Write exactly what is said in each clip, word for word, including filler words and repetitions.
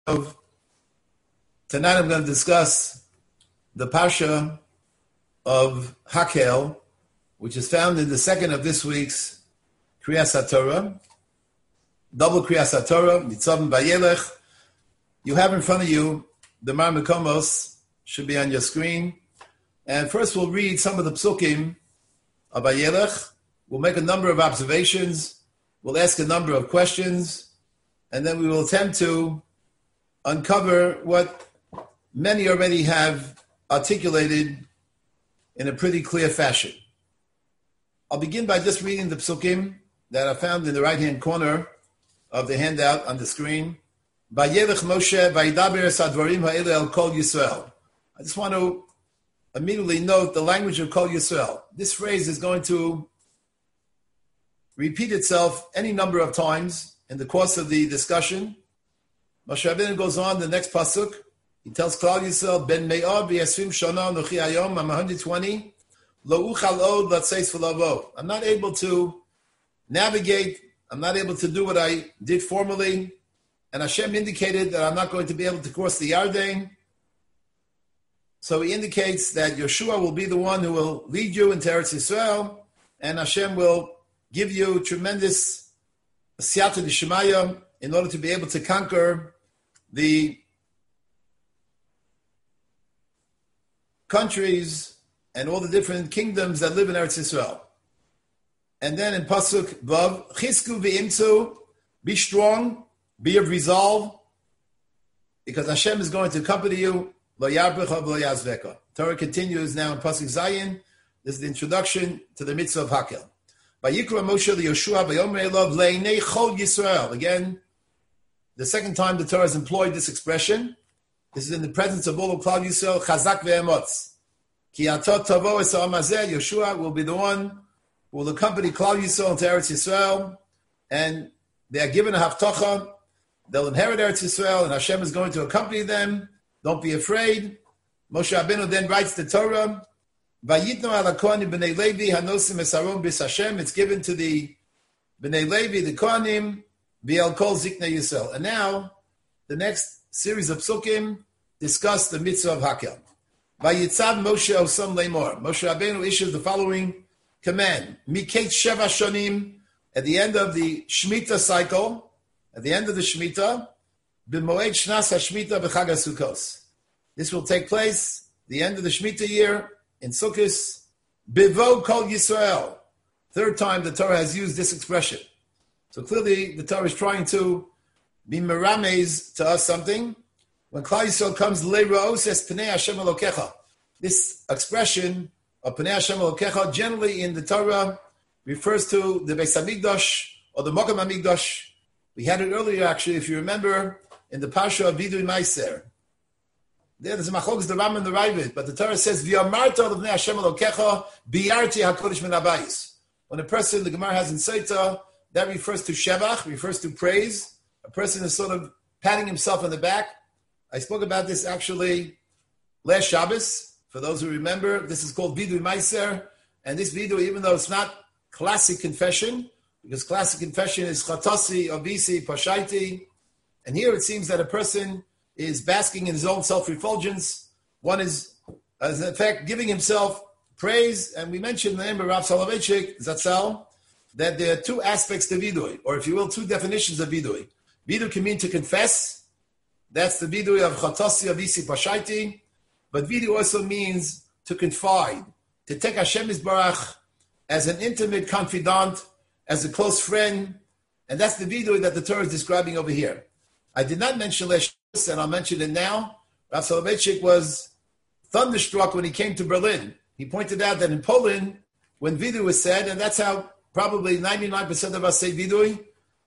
Tonight I'm going to discuss the Parsha of Hakel, which is found in the second of this week's Kriyas HaTorah, double Kriyas HaTorah, Nitzavim Vayelech. You have in front of you the Mar Mekomos, should be on your screen. And first we'll read some of the psukim of Vayelech. We'll make a number of observations. We'll ask a number of questions. And then we will attempt to uncover what many already have articulated in a pretty clear fashion. I'll begin by just reading the psukim that are found in the right-hand corner of the handout on the screen. Vayelech Moshe vayidaber sadvarim ha'ele el kol Yisrael. I just want to immediately note the language of kol Yisrael. This phrase is going to repeat itself any number of times in the course of the discussion. Moshe Rabbeinu goes on the next pasuk. He tells Klal Yisrael, Ben me'or v'yesrim shana nochi hayom, I'm one hundred twenty, lo uchal od latzeis v'lavo. I'm not able to navigate, I'm not able to do what I did formerly, and Hashem indicated that I'm not going to be able to cross the Yarden. So he indicates that Yeshua will be the one who will lead you into Eretz Yisrael, and Hashem will give you tremendous siyata d'shemaya in order to be able to conquer the countries and all the different kingdoms that live in Eretz Yisrael. And then in Pasuk Vav, Chisku v'imtzu, be strong, be of resolve, because Hashem is going to accompany you. Lo yarbecha v'lo yazveka. Torah continues now in Pasuk Zayin. This is the introduction to the mitzvah of Hakel. Vayikra Moshe liYoshua v'yomer elav le'nei chol Yisrael. Again, the second time the Torah has employed this expression. This is in the presence of all of Klal Yisrael, Chazak ve'emotz. Ki atot tavo es ha'am hazeh, Yeshua will be the one who will accompany Klal Yisrael into Eretz Yisrael, and they are given a haftocha. They'll inherit Eretz Yisrael, and Hashem is going to accompany them. Don't be afraid. Moshe Rabbeinu then writes the Torah, Vayitno ala kohanim b'nei Levi hanosim esaron bis Hashem. It's given to the b'nei Levi, the kohanim, v'el kol ziknei Yisrael. And now, the next series of psukim discuss the mitzvah of Hakel. Vayitzav Moshe osam leimor. Moshe Rabbeinu issues the following command. Miket sheva shonim, at the end of the Shemitah cycle, at the end of the Shemitah, b'moed shnas hashmitah b'chag HaSukkos. This will take place the end of the Shemitah year in Sukkos, bivo kol Yisrael. Third time the Torah has used this expression. So clearly the Torah is trying to be merames to us something. When Klal Yisrael comes, le'ra'os es pnei Hashem Elokecha. This expression of pnei Hashem Elokecha generally in the Torah refers to the Beis Hamikdash or the Mokem Hamikdash. We had it earlier actually, if you remember, in the Parsha of Vidui Meiser. There, there's a machlokas the Ram and the Ravid, but the Torah says, "V'yamarta l'vnei Hashem Elokecha biyarti hakodesh min habayis." When a person, the Gemara has in Seita, that refers to shevach, refers to praise. A person is sort of patting himself on the back. I spoke about this actually last Shabbos. For those who remember, this is called Vidui Meiser, and this Vidui, even though it's not classic confession, because classic confession is Chatasi, Avisi, Pashaiti, and here it seems that a person is basking in his own self-refulgence. One is, as in fact, giving himself praise. And we mentioned the name of Rav Soloveitchik, Zatzal, that there are two aspects to vidui, or if you will, two definitions of vidui. Vidui can mean to confess. That's the vidui of Chatasi, Avisi, Pashaiti. But vidui also means to confide, to take Hashem Yisbarach as an intimate confidant, as a close friend. And that's the vidui that the Torah is describing over here. I did not mention last and I'll mention it now. Rav Soloveitchik was thunderstruck when he came to Berlin. He pointed out that in Poland, when vidui was said, and that's how probably ninety-nine percent of us say vidui,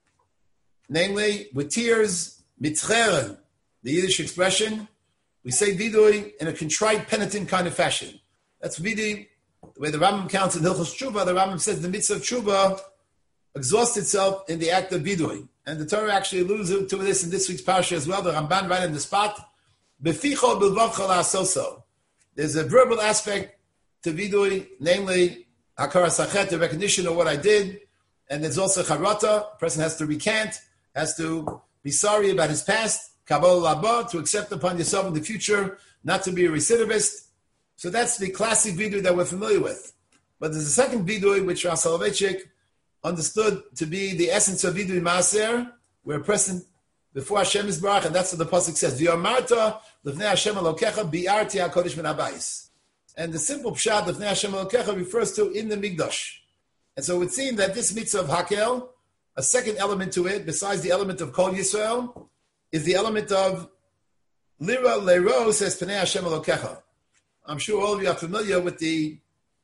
namely with tears, mitzcheren, the Yiddish expression, we say vidui in a contrite, penitent kind of fashion. That's vidui, the way the Rambam counts in Hilchos Tshuva. The Rambam says the mitzvah of Tshuva exhausts itself in the act of vidui. And the Torah actually alludes to this in this week's parsha as well. The Ramban right in the spot. Beficho bilvavcha la'asoso. There's a verbal aspect to vidui, namely hakara sachet, the recognition of what I did. And there's also charata. A person has to recant, has to be sorry about his past. Kabbalah Laba, to accept upon yourself in the future, not to be a recidivist. So that's the classic vidui that we're familiar with. But there's a second vidui which Rav Soloveitchik understood to be the essence of vidui maaser, where a person before Hashem is barach, and that's what the pasuk says. V'yamarta l'fnei Hashem Elokecha bi'arti hakodesh min habayis. And the simple pshat l'fnei Hashem Elokecha refers to in the Mikdash. And so it would seem that this mitzvah of Hakel, a second element to it, besides the element of Kol Yisrael, is the element of Lira Leiro says Pnei Hashem Elokecha. I'm sure all of you are familiar with the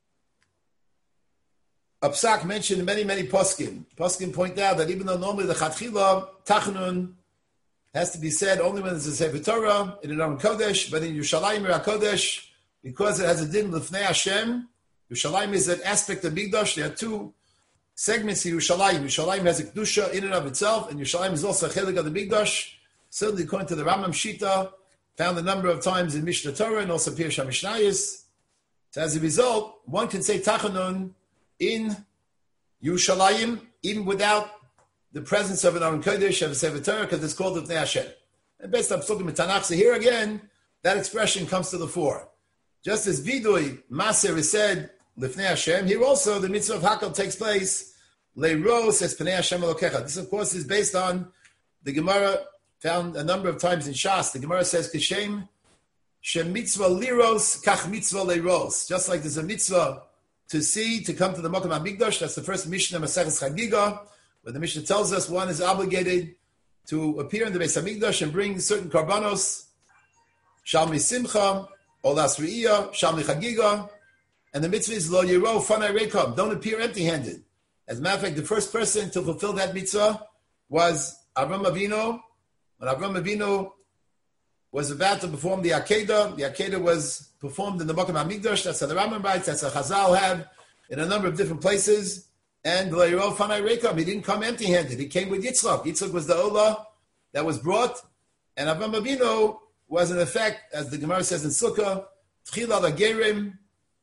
Apsak mentioned in many, many poskim. Poskim point out that even though normally the Chatchila, Tachnun, has to be said only when there's a Sefer Torah, in an Aron Kodesh, but in Yerushalayim or Kodesh, because it has a din L'fnei Hashem, Yerushalayim is an aspect of Mikdash. There are two segments in Yerushalayim. Yerushalayim has a Kedusha in and of itself, and Yerushalayim is also a chelik of the Mikdash. Certainly, according to the Rambam Shita, found a number of times in Mishnah Torah and also Pirush HaMishnayos. So as a result, one can say Tachanun in Yerushalayim, even without the presence of an Aron Kodesh, of a Sefer Torah, because it's called L'fnei Hashem. And based on Psukim and Tanakh, so here again, that expression comes to the fore. Just as Vidui, Maser is said, L'fnei Hashem, here also the mitzvah of Hakel takes place, Le'ro says Pnei Hashem Elokecha. This, of course, is based on the Gemara, found a number of times in Shas. The Gemara says, Kishem, Shem mitzvah liros, kach mitzvah leiros. Just like there's a mitzvah to see, to come to the Mokum HaMikdash, that's the first Mishnah, Maseches Chagiga, where the Mishnah tells us one is obligated to appear in the Beis HaMikdash and bring certain karbanos, Shalmi Simcha, Olas Re'iyah, Shalmi Chagiga, and the mitzvah is Lo Yiro Fanai Rekam, don't appear empty-handed. As a matter of fact, the first person to fulfill that mitzvah was Avram Avinu. When Avram Avinu was about to perform the Akedah, the Akedah was performed in the Mokum HaMikdash, that's how the Rambam writes, that's how Chazal have in a number of different places. And Lo Yiro Fanai Rekam, he didn't come empty-handed. He came with Yitzchak. Yitzchak was the Olah that was brought, and Avram Avinu was in effect, as the Gemara says in Sukkah, Tchila Lagerim.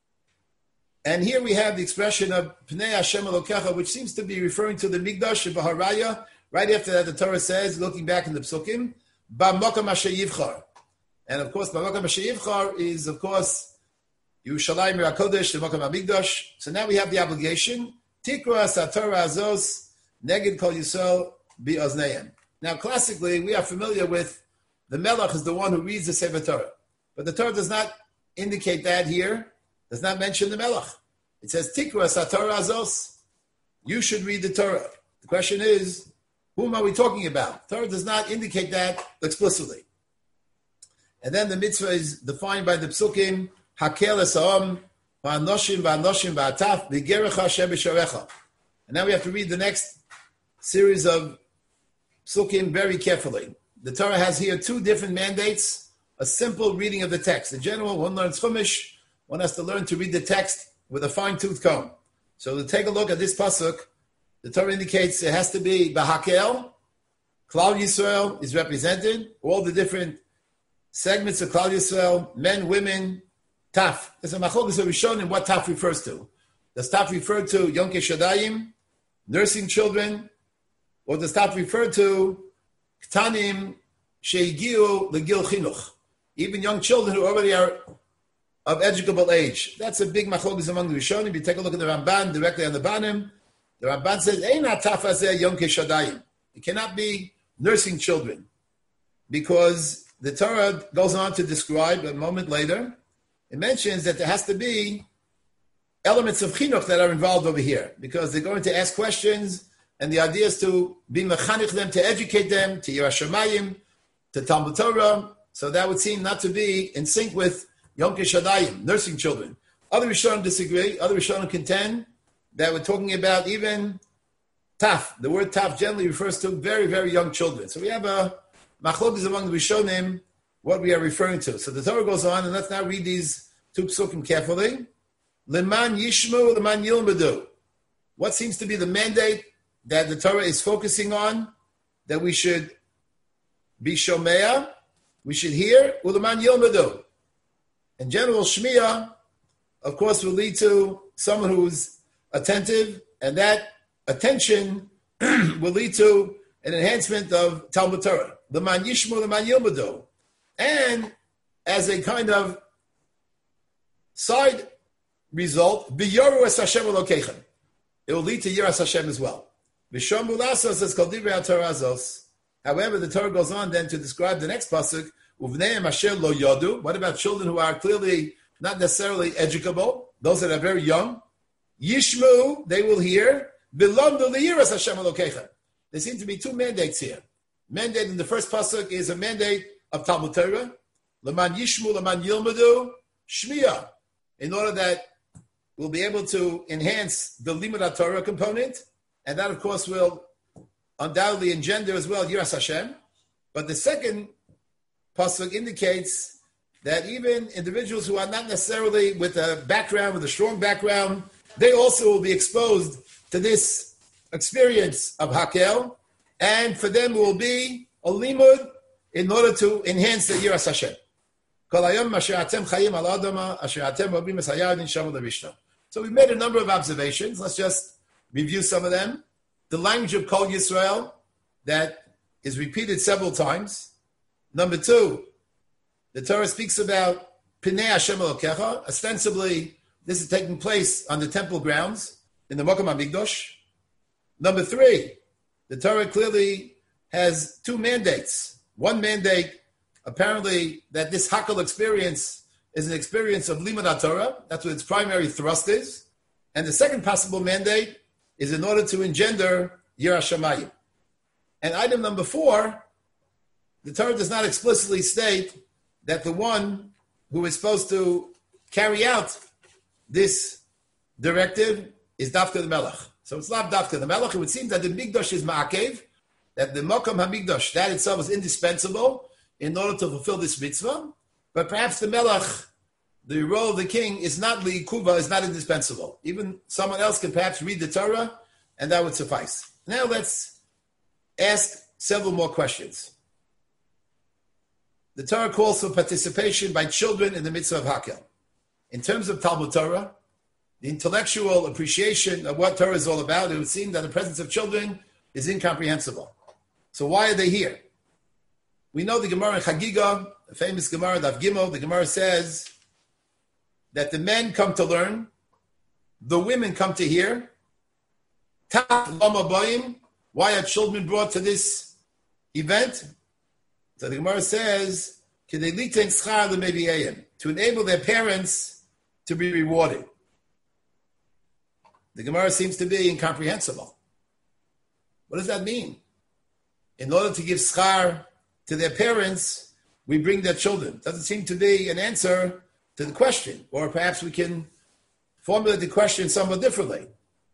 And here we have the expression of Pnei Hashem Elokecha, which seems to be referring to the Mikdash of Baharaya. Right after that, the Torah says, looking back in the Psukim, Ba'mokam Asher Yivchar. And of course, Ba'mokam Asher Yivchar is, of course, Yerushalayim HaKodesh, the Mokam HaMikdash. So now we have the obligation, Tikra Satorah Azos, Neged Kol Yisrael Bi'ozneim. Now, classically, we are familiar with the Melech is the one who reads the Sefer Torah. But the Torah does not indicate that here, does not mention the Melech. It says, Tikra Satorah Azos. You should read the Torah. The question is, whom are we talking about? Torah does not indicate that explicitly. And then the mitzvah is defined by the Psukim, Hakel Esa'om, Va'anoshim, Va'anoshim, Va'ataf, V'gerecha Hashem B'sharecha. And now we have to read the next series of Psukim very carefully. The Torah has here two different mandates, a simple reading of the text. In general, one learns Chumash, one has to learn to read the text with a fine-tooth comb. So to take a look at this pasuk, the Torah indicates it has to be Bahakel, Klal Yisrael is represented, all the different segments of Klal Yisrael, men, women, Taf. There's a machlokes that we shown in what Taf refers to. Does Taf refer to Yonkei Shadayim, nursing children, or does Taf refer to Ktanim Sheigiu Legil Chinuch, even young children who already are of educable age? That's a big machlokes among the Rishonim. If you take a look at the Ramban directly on the bottom, the Ramban says, Eina Taf Hazeh Yonkei Shadayim. It cannot be nursing children, because the Torah goes on to describe a moment later, it mentions that there has to be elements of chinuch that are involved over here, because they're going to ask questions, and the idea is to be mechanich them, to educate them, to Yiras Shamayim, to Talmud Torah. So that would seem not to be in sync with Yonkei Shadayim, nursing children. Other Rishonim disagree. Other Rishonim contend that we're talking about even Taf. The word Taf generally refers to very, very young children. So we have a machlokes among the Rishonim, what we are referring to. So the Torah goes on, and let's now read these two psukim carefully. Leman yishmu, leman yilmedu. What seems to be the mandate that the Torah is focusing on, that we should be shomea, we should hear, uleman yilmedu. In general, shmiya, of course, will lead to someone who's attentive, and that attention will lead to an enhancement of Talmud Torah. L'man yishmu l'man yilmadu. And as a kind of side result, B'yoru es Hashem Elokeichem. It will lead to Yiras Hashem as well. V'shomu lasos es kol divrei HaTorah azos. However, the Torah goes on then to describe the next pasuk, Uvneim asher lo yodu. What about children who are clearly not necessarily educable, those that are very young? Yishmu, they will hear, V'lomdu liyiras Hashem Elokeichem. There seem to be two mandates here. Mandate in the first pasuk is a mandate of Talmud Torah, L'man yishmu, l'man yilmadu, shmiya, in order that we'll be able to enhance the Limud Torah component, and that, of course, will undoubtedly engender as well Yiras Hashem. But the second pasuk indicates that even individuals who are not necessarily with a background, with a strong background, they also will be exposed to this experience of Hakel, and for them will be a limud in order to enhance the Yiras Hashem. So we made a number of observations. Let's just review some of them. The language of Kol Yisrael that is repeated several times. Number two, the Torah speaks about Pinei Hashem Elokecha. Ostensibly, this is taking place on the temple grounds in the Mokom HaMikdosh. Number three, the Torah clearly has two mandates. One mandate, apparently, that this Hakel experience is an experience of Limud HaTorah. That's what its primary thrust is. And the second possible mandate is in order to engender Yiras Shamayim. And item number four, the Torah does not explicitly state that the one who is supposed to carry out this directive is Dafka the Melech. So it's not Dafka the Melech. It would seem that the Mikdash is Ma'akev, that the Mokom HaMikdash, that itself is indispensable in order to fulfill this mitzvah. But perhaps the Melech, the role of the king, is not li'ikuva, is not indispensable. Even someone else can perhaps read the Torah, and that would suffice. Now let's ask several more questions. The Torah calls for participation by children in the mitzvah of Hakel. In terms of Talmud Torah, the intellectual appreciation of what Torah is all about, it would seem that the presence of children is incomprehensible. So why are they here? We know the Gemara in Chagiga, the famous Gemara, Daf Gimel, the Gemara says that the men come to learn, the women come to hear. Why are children brought to this event? So the Gemara says, to enable their parents to be rewarded. The Gemara seems to be incomprehensible. What does that mean? In order to give schar to their parents, we bring their children. Doesn't seem to be an answer to the question. Or perhaps we can formulate the question somewhat differently.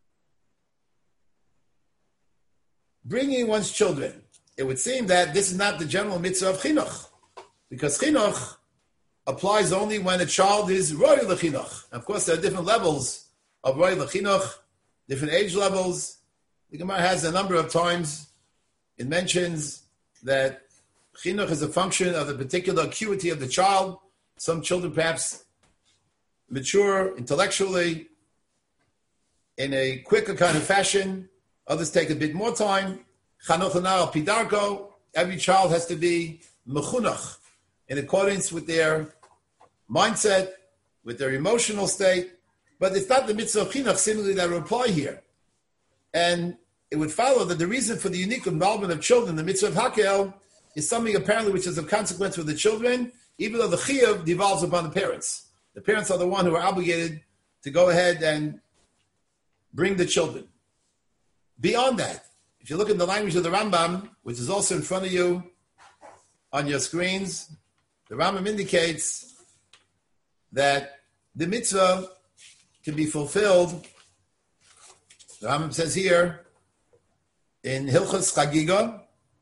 Bringing one's children. It would seem that this is not the general mitzvah of chinuch. Because chinuch applies only when a child is royal chinuch. Of course, there are different levels of royal chinuch, different age levels. The Gemara has a number of times, it mentions that chinuch is a function of the particular acuity of the child. Some children perhaps mature intellectually in a quicker kind of fashion. Others take a bit more time. Chanuch al pidarko. Every child has to be mechunach in accordance with their mindset, with their emotional state. But it's not the mitzvah of chinuch similarly that will apply here. And it would follow that the reason for the unique involvement of children, the mitzvah of Hakel, is something apparently which is of consequence for the children, even though the chiyuv devolves upon the parents. The parents are the one who are obligated to go ahead and bring the children. Beyond that, if you look at the language of the Rambam, which is also in front of you on your screens, the Rambam indicates that the mitzvah can be fulfilled. The Rambam says here, in Hilchos Chagiga,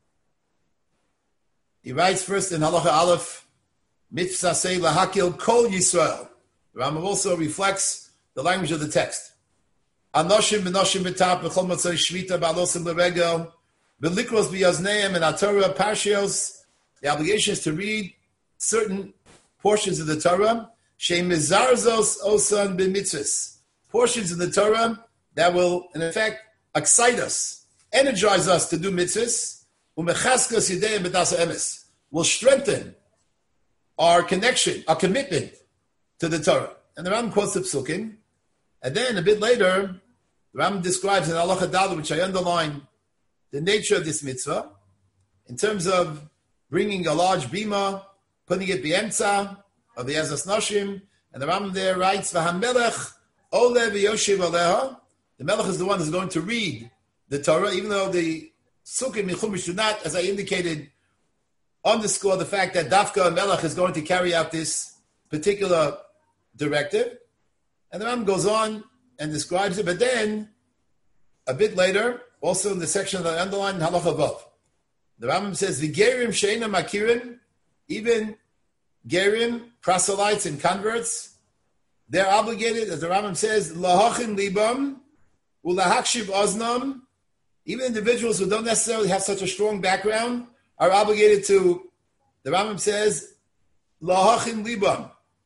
he writes first in Halacha Aleph, mitzvah say lahakil kol Yisrael. The Rambam also reflects the language of the text. Anoshim b'noshim b'tap b'chol motzei shvita ba'alosim l'regel b'likros b'yazneim and HaTorah parshios. The obligation is to read certain portions of the Torah. She'im mizarzos osan b'mitzvahs. Portions of the Torah that will, in effect, excite us, energize us to do mitzvahs. umechaskas yidei b'das emes, will strengthen our connection, our commitment to the Torah. And the Rambam quotes the Psukim, and then a bit later, the Rambam describes in Halacha Daled, which I underline, the nature of this mitzvah, in terms of bringing a large bima, putting it b'emtza of the Ezras Noshim, and the Rambam there writes, "V'hamelech ole v'yoshiv aleha." The Melech is the one who's going to read the Torah, even though the Sukkim in Chumash do not, as I indicated, underscore the fact that Dafka Melech is going to carry out this particular directive. And the Rambam goes on and describes it, but then, a bit later, also in the section that I underlined, Halacha Vav, the Rambam says, "V'gerim she'ena makirim," even gerim, proselytes, and converts, they're obligated, as the Rambam says, "lahachin libam u'lahakshiv oznam." Even individuals who don't necessarily have such a strong background are obligated to, the Rambam says, "lahachin libam,"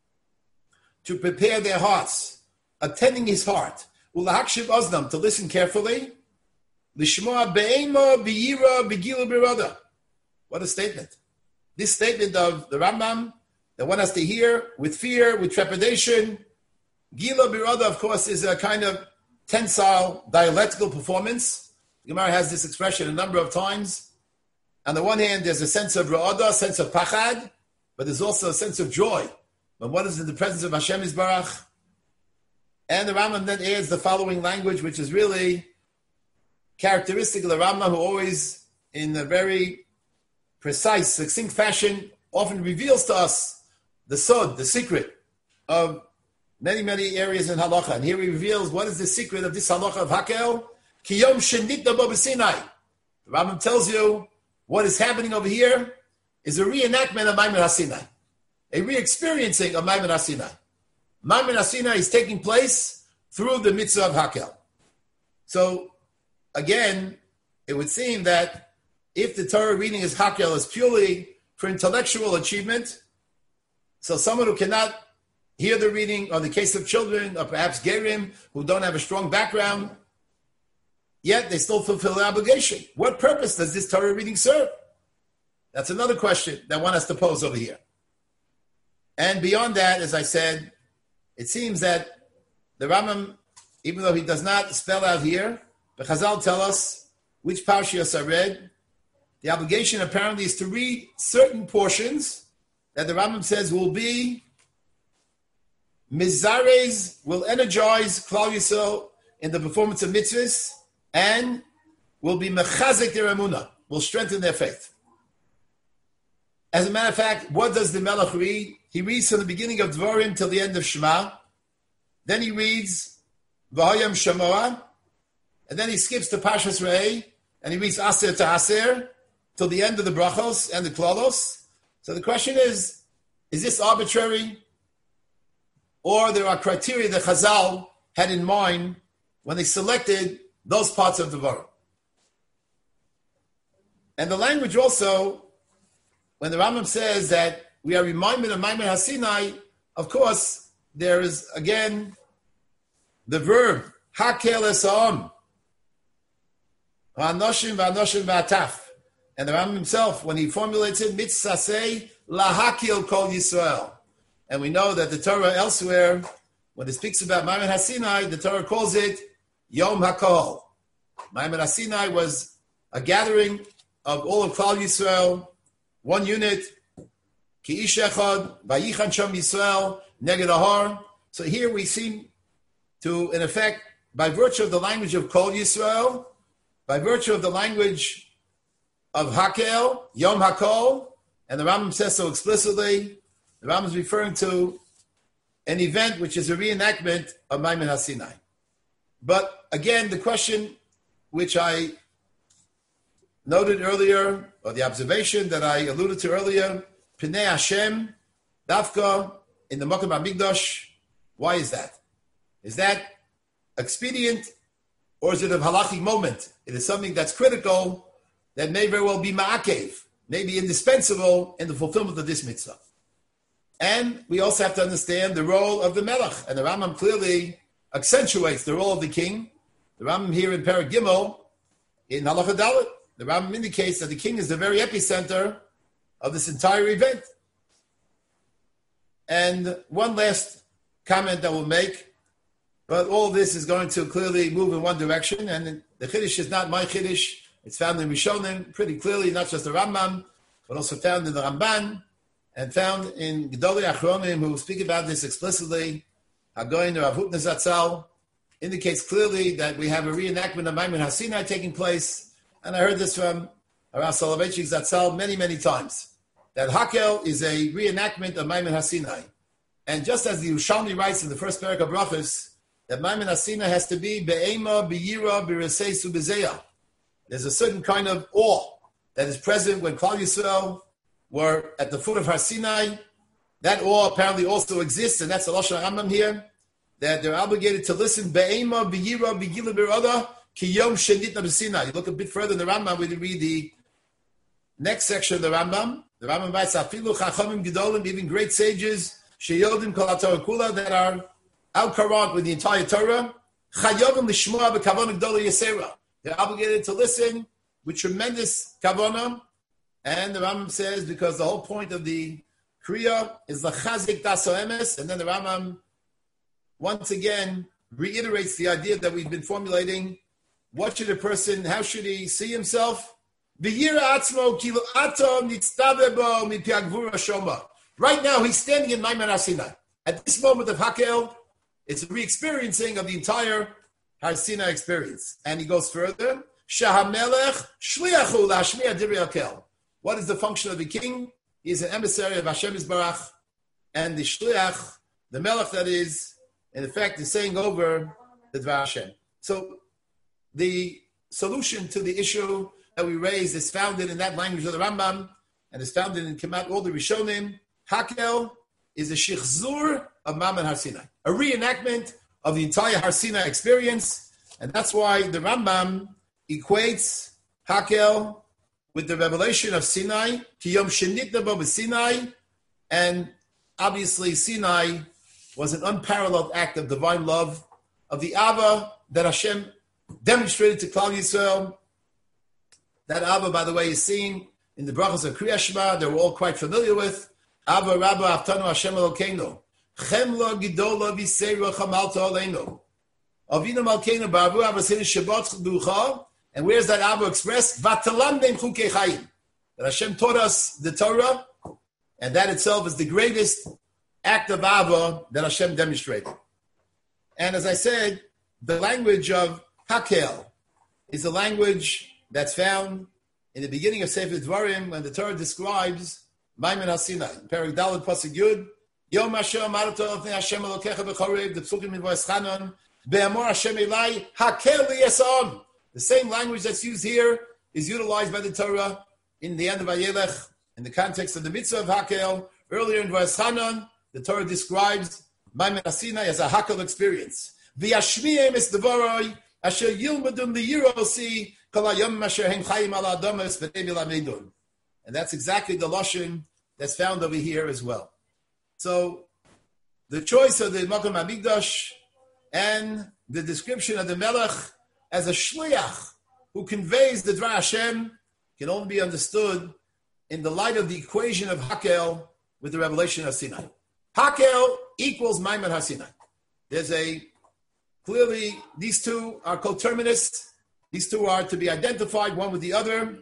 to prepare their hearts, attending his heart, u'lahakshiv oznam, to listen carefully, lishma be'ema b'yira b'gila b'rada. What a statement! This statement of the Rambam that one has to hear with fear, with trepidation. Gila birada, of course, is a kind of tensile dialectical performance. The Gemara has this expression a number of times. On the one hand, there's a sense of ra'ada, a sense of pachad, but there's also a sense of joy when one is in the presence of Hashem Yisbarach. And the Rambam then adds the following language, which is really characteristic of the Rambam, who always, in a very precise, succinct fashion, often reveals to us the sod, the secret of many, many areas in halacha. And here he reveals what is the secret of this halacha of Hakel. Ki yom shenitna bo b'Sinai. The Rambam tells you what is happening over here is a reenactment of Maimon HaSinai, a re-experiencing of Maimon HaSinai. Maimon HaSinai is taking place through the mitzvah of Hakel. So, again, it would seem that if the Torah reading is Hakel is purely for intellectual achievement, so someone who cannot hear the reading, or in the case of children, or perhaps gerim, who don't have a strong background, yet they still fulfill their obligation. What purpose does this Torah reading serve? That's another question that one has to pose over here. And beyond that, as I said, it seems that the Rambam, even though he does not spell out here, the Chazal tell us which parshiyos are read. The obligation apparently is to read certain portions that the Rambam says will be mizares, will energize Klal Yisrael in the performance of mitzvahs, and will be mechazik their emunah, will strengthen their faith. As a matter of fact, what does the Melech read? He reads from the beginning of Dvarim till the end of Shema. Then he reads V'hayam Shemoah, and then he skips to Parshas Re'eh, and he reads Aser to Aser till the end of the Brachos and the Klalos. So the question is, is this arbitrary? Or there are criteria that Chazal had in mind when they selected those parts of the Dvarim. And the language also, when the Rambam says that we are reminded of Maimon HaSinai, of course, there is again the verb, Hakel esa'am, V'anoshim v'anoshim v'ataf. And the Rambam himself, when he formulates it, mitzasei lahakil kol Yisrael. And we know that the Torah elsewhere, when it speaks about Maimon HaSinai, the Torah calls it Yom HaKol. Maimon HaSinai was a gathering of all of Klal Yisrael, one unit, Ki ish echad, vayichan sham Yisrael, neged ahar. So here we seem to, in effect, by virtue of the language of Kol Yisrael, by virtue of the language of Hakel, Yom HaKol, and the Rambam says so explicitly, the Rambam is referring to an event which is a reenactment of Maimon HaSinai. But again, the question which I noted earlier, or the observation that I alluded to earlier, Pnei Hashem, Dafka, in the Makom HaMikdash, why is that? Is that expedient, or is it a halachic moment? It is something that's critical, that may very well be ma'akev, may be indispensable in the fulfillment of this mitzvah. And we also have to understand the role of the Melech. And the Rambam clearly accentuates the role of the king. The Rambam here in Perek Gimel, in Halacha Dalet, the Rambam indicates that the king is the very epicenter of this entire event. And one last comment that we'll make, but all this is going to clearly move in one direction, and the Chiddush is not my Chiddush. It's found in Rishonim pretty clearly, not just the Rambam, but also found in the Ramban, and found in Gedolei Achronim, who speak about this explicitly. Hagoyin Rav Hutner Zatzal indicates clearly that we have a reenactment of Maimon HaSinai taking place, and I heard this from Rav Soloveitchik Zatzal many, many times, that Hakel is a reenactment of Maimon HaSinai. And just as the Yerushalmi writes in the first parak of Brachos, that Maimon HaSinai has to be be'ema, be'yira, be'reseisu, be'zeya. There's a certain kind of awe that is present when Klal Yisrael were at the foot of Har Sinai. That awe apparently also exists, and that's the Lashon Rambam here, that they're obligated to listen be'ema, be'yira, be'gila, be'rada, ki yom shenitna b'Sinai. You look a bit further in the Rambam, we read the next section of the Rambam. The Rambam writes, afilu chachamim gedolim, even great sages, sheyodim kol haTorah kula, that are out current with the entire Torah, chayovim lishmoa b'kavon gdola yesera. They're obligated to listen with tremendous kavanah. And the Rambam says, because the whole point of the Kriya is the chazik daso emes, and then the Rambam once again reiterates the idea that we've been formulating. What should a person, how should he see himself? Right now, he's standing in Maimon HaSinai. At this moment of Hakel, it's a re-experiencing of the entire Har Sinai experience. And he goes further. Shahamelech shliachu lashmiya divrei Hakel. What is the function of the king? He is an emissary of Hashem Yisbarach. And the shliach, the melech that is, in effect, is saying over the Dvar Hashem. So the solution to the issue that we raised is founded in that language of the Rambam, and is founded in Kemat all the Rishonim. Hakel is a shichzur of Maimon Har Sinai, a reenactment of the entire Har Sinai experience, and that's why the Rambam equates Hakel with the revelation of Sinai, ki yom shenitna bo b'Sinai, and obviously Sinai was an unparalleled act of divine love, of the Ava that Hashem demonstrated to Klal Yisrael. That Ava, by the way, is seen in the brachos of Kriya Shema that we're all quite familiar with. Ava Rabba Aftanu Hashem Elokeinu. Chemla Gidola Viseira Chamalta Aleinu. Avinu Malkeinu Ba'avu Avasin Shabbat Ducha. And where's that Ava expressed? Vatalam Neim Chukei Chayim. That Hashem taught us the Torah, and that itself is the greatest act of Ava that Hashem demonstrated. And as I said, the language of Hakel is a language that's found in the beginning of Sefer Dvarim when the Torah describes Maimon HaSinai. Perek Daled Pasuk Yud, Yom Asher Amarto Lefnei Hashem Elokecha B'Chorev, the Psukim in Voice Chanon, Be'amor Hashem Elai, Hakel Li'esam. The same language that's used here is utilized by the Torah in the end of Vayelech, in the context of the mitzvah of Hakel. Earlier in Voice Chanon, the Torah describes Maimon HaSinai as a Hakel experience. V'yashmi'em es devoroi, asher yilmadum liyirosi, kol hayom asher hen chayim ala adomes v'nei milamedun. And that's exactly the lashon that's found over here as well. So, the choice of the Makom HaMikdash and the description of the Melech as a shliach who conveys the Dvar Hashem can only be understood in the light of the equation of Hakel with the revelation of Sinai. Hakel equals Maimon HaSinai. There's a, clearly, these two are coterminous. These two are to be identified one with the other.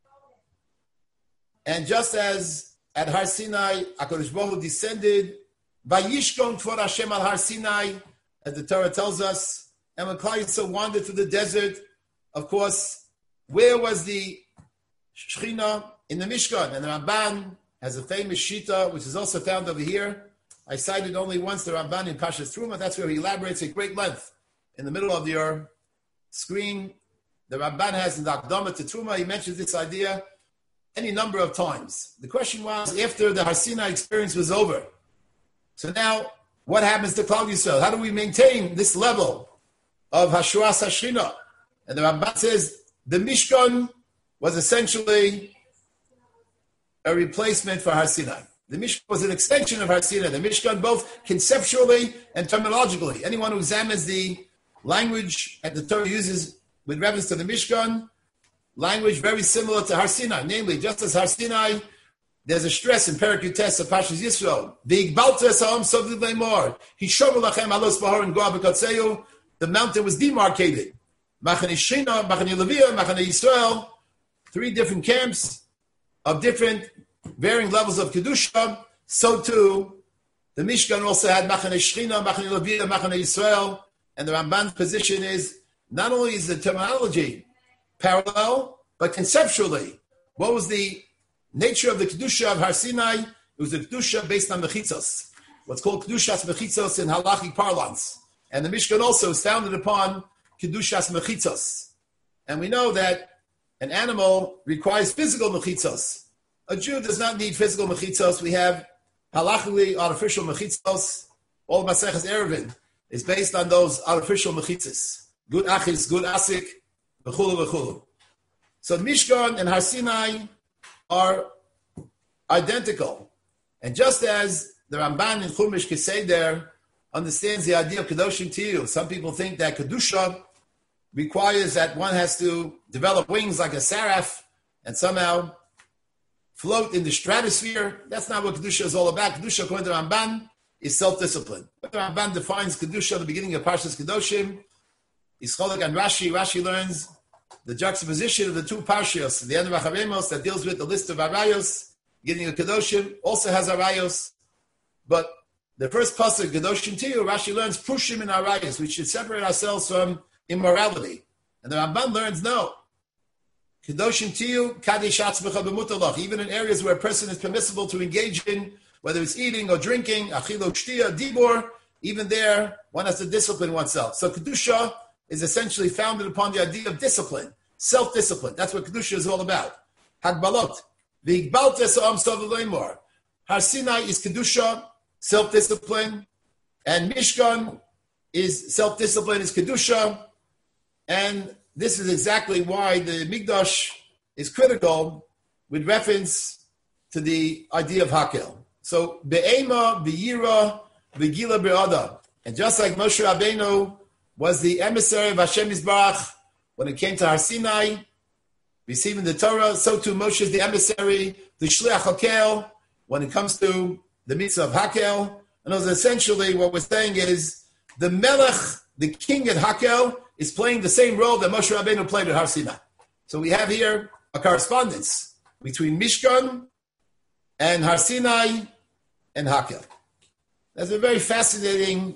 And just as at Har Sinai, HaKadosh Baruch Hu descended, Vayishkon K'vod Hashem al Har Sinai, as the Torah tells us, and when Klal Yisrael wandered through the desert, of course, where was the Shechina? In the Mishkan. And the Ramban has a famous Shita, which is also found over here. I cited only once the Ramban in Pashas Truma. That's where he elaborates at great length. In the middle of your screen, the Ramban has in the Akdama to Truma, he mentions this idea any number of times. The question was, after the Har Sinai experience was over, so now, what happens to Klal Yisrael? How do we maintain this level of Hashuras HaShechina? And the Ramban says, the Mishkan was essentially a replacement for Har Sinai. The Mishkan was an extension of Har Sinai. The Mishkan, both conceptually and terminologically. Anyone who examines the language that the Torah uses with reference to the Mishkan language very similar to Har Sinai. Namely, just as Har Sinai, there's a stress in Perek Yutes of Parshas Yisrael. The mountain was demarcated. Machane Shina, Machane Levia, Machane Yisrael, three different camps of different varying levels of Kedusha. So too, the Mishkan also had Machane Shechina, Machane Levia, Machane Yisrael, and the Ramban's position is not only is the terminology parallel, but conceptually, what was the nature of the Kedusha of Har Sinai? It was the Kedusha based on Mechitzos, what's called Kedushas Mechitzos in halachic parlance. And the Mishkan also is founded upon Kedushas Mechitzos. And we know that an animal requires physical Mechitzos. A Jew does not need physical Mechitzos. We have halachically artificial Mechitzos. All of Maseches Eruvin is based on those artificial Mechitzos. Good Achis, good Asik, v'chulu v'chulu. So Mishkan and Har Sinai are identical. And just as the Ramban in Chumash Keseder understands the idea of Kedoshim Tiyu, some people think that Kedusha requires that one has to develop wings like a seraph and somehow float in the stratosphere. That's not what Kedusha is all about. Kedusha, according to Ramban, is self-discipline. But the Ramban defines Kedusha at the beginning of Parshas Kedoshim. Yischolak and Rashi, Rashi learns the juxtaposition of the two Parshios, the end of Achavemos that deals with the list of Arayos, beginning of Kedoshim, also has Arayos. But the first pasuk, Kedoshim Tiyu, Rashi learns Prushim and Arayos. We should separate ourselves from immorality. And the Ramban learns, no. Kedoshim Tiyu, Kadesh Atzmecha b'mutalach. Even in areas where a person is permissible to engage in, whether it's eating or drinking, Achilo Shtia, Dibor, even there, one has to discipline oneself. So Kedusha is essentially founded upon the idea of discipline, self-discipline. That's what Kedusha is all about. Hagbalot. V'igbalte so'am sov Har Sinai is Kedusha, self-discipline, and Mishkan is self-discipline, is Kedusha, and this is exactly why the Mikdash is critical with reference to the idea of Hakel. So, Be'ema, Be'yira, Be'gila Be'ada. And just like Moshe Rabbeinu was the emissary of Hashem Yisbarach when it came to Har Sinai, receiving the Torah, so too Moshe is the emissary, the Shliach Hakel, when it comes to the mitzvah of Hakel. And essentially what we're saying is the Melech, the king at Hakel, is playing the same role that Moshe Rabbeinu played at Har Sinai. So we have here a correspondence between Mishkan and Har Sinai and Hakel. That's a very fascinating